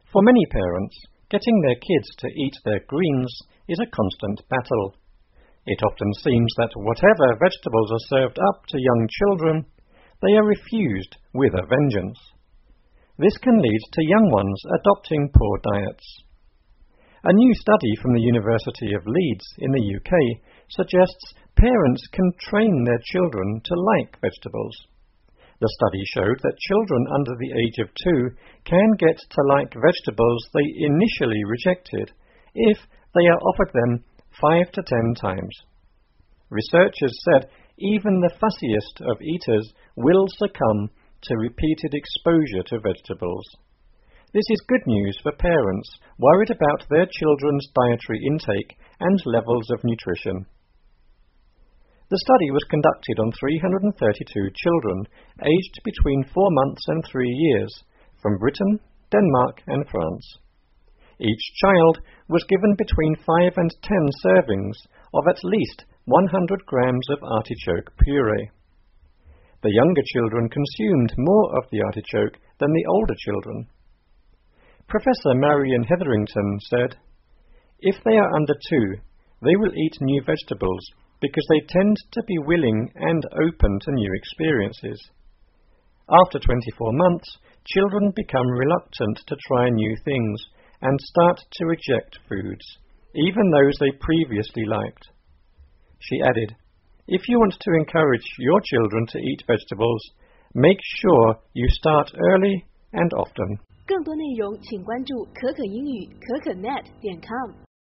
For many parents, getting their kids to eat their greens is a constant battle. It often seems that whatever vegetables are served up to young children, they are refused with a vengeance. This can lead to young ones adopting poor diets. A new study from the University of Leeds in the UK suggests parents can train their children to like vegetables. The study showed that children under the age of 2 can get to like vegetables they initially rejected if they are offered them 5 to 10 times. Researchers said even the fussiest of eaters will succumb to repeated exposure to vegetables. This is good news for parents worried about their children's dietary intake and levels of nutrition. The study was conducted on 332 children aged between 4 months and 3 years from Britain, Denmark and France. Each child was given between 5 and 10 servings of at least 100 grams of artichoke puree. The younger children consumed more of the artichoke than the older children. Professor Marion Hetherington said, "If they are under 2, they will eat new vegetables because they tend to be willing and open to new experiences. After 24 months, children become reluctant to try new things and start to reject foods, even those they previously liked." She added, "If you want to encourage your children to eat vegetables, make sure you start early and often." 更多内容请关注可可英语可可net.com。